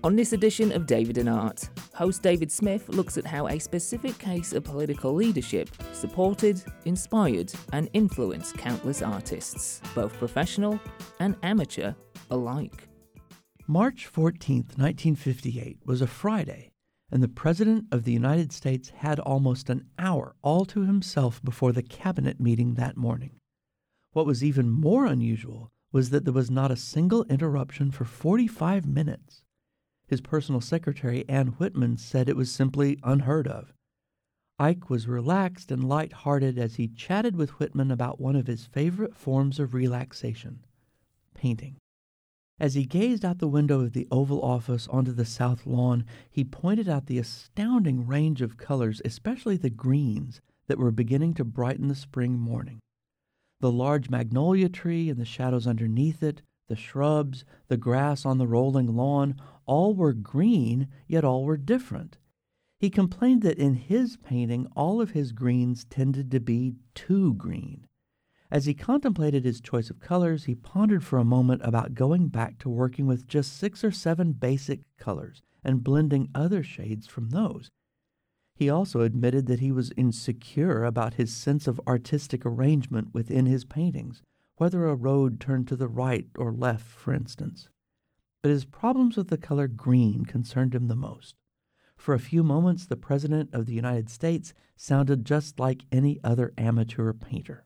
On this edition of David and Art, host David Smith looks at how a specific case of political leadership supported, inspired, and influenced countless artists, both professional and amateur alike. March 14th, 1958 was a Friday, and the President of the United States had almost an hour all to himself before the cabinet meeting that morning. What was even more unusual was that there was not a single interruption for 45 minutes. His personal secretary, Ann Whitman, said it was simply unheard of. Ike was relaxed and light-hearted as he chatted with Whitman about one of his favorite forms of relaxation, painting. As he gazed out the window of the Oval Office onto the South Lawn, he pointed out the astounding range of colors, especially the greens, that were beginning to brighten the spring morning. The large magnolia tree and the shadows underneath it, the shrubs, the grass on the rolling lawn, all were green, yet all were different. He complained that in his painting, all of his greens tended to be too green. As he contemplated his choice of colors, he pondered for a moment about going back to working with just 6 or 7 basic colors and blending other shades from those. He also admitted that he was insecure about his sense of artistic arrangement within his paintings, whether a road turned to the right or left, for instance. But his problems with the color green concerned him the most. For a few moments, the President of the United States sounded just like any other amateur painter.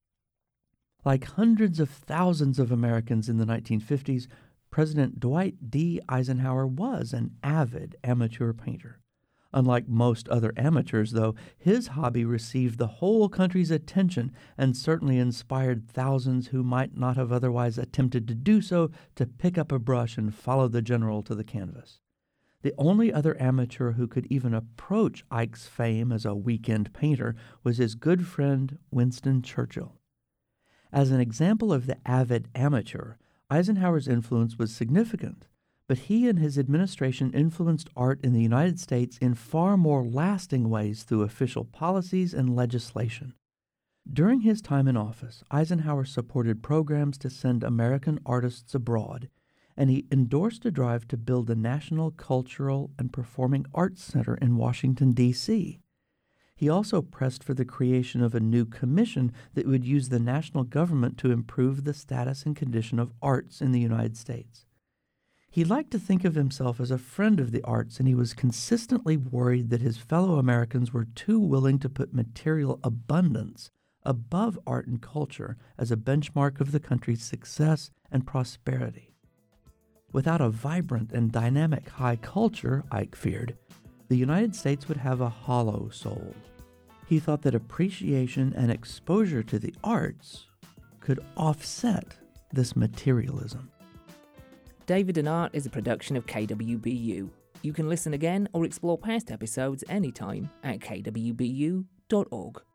Like hundreds of thousands of Americans in the 1950s, President Dwight D. Eisenhower was an avid amateur painter. Unlike most other amateurs, though, his hobby received the whole country's attention and certainly inspired thousands who might not have otherwise attempted to do so to pick up a brush and follow the general to the canvas. The only other amateur who could even approach Ike's fame as a weekend painter was his good friend Winston Churchill. As an example of the avid amateur, Eisenhower's influence was significant, but he and his administration influenced art in the United States in far more lasting ways through official policies and legislation. During his time in office, Eisenhower supported programs to send American artists abroad, and he endorsed a drive to build the National Cultural and Performing Arts Center in Washington, D.C. He also pressed for the creation of a new commission that would use the national government to improve the status and condition of arts in the United States. He liked to think of himself as a friend of the arts, and he was consistently worried that his fellow Americans were too willing to put material abundance above art and culture as a benchmark of the country's success and prosperity. Without a vibrant and dynamic high culture, Ike feared, the United States would have a hollow soul. He thought that appreciation and exposure to the arts could offset this materialism. David and Art is a production of KWBU. You can listen again or explore past episodes anytime at kwbu.org.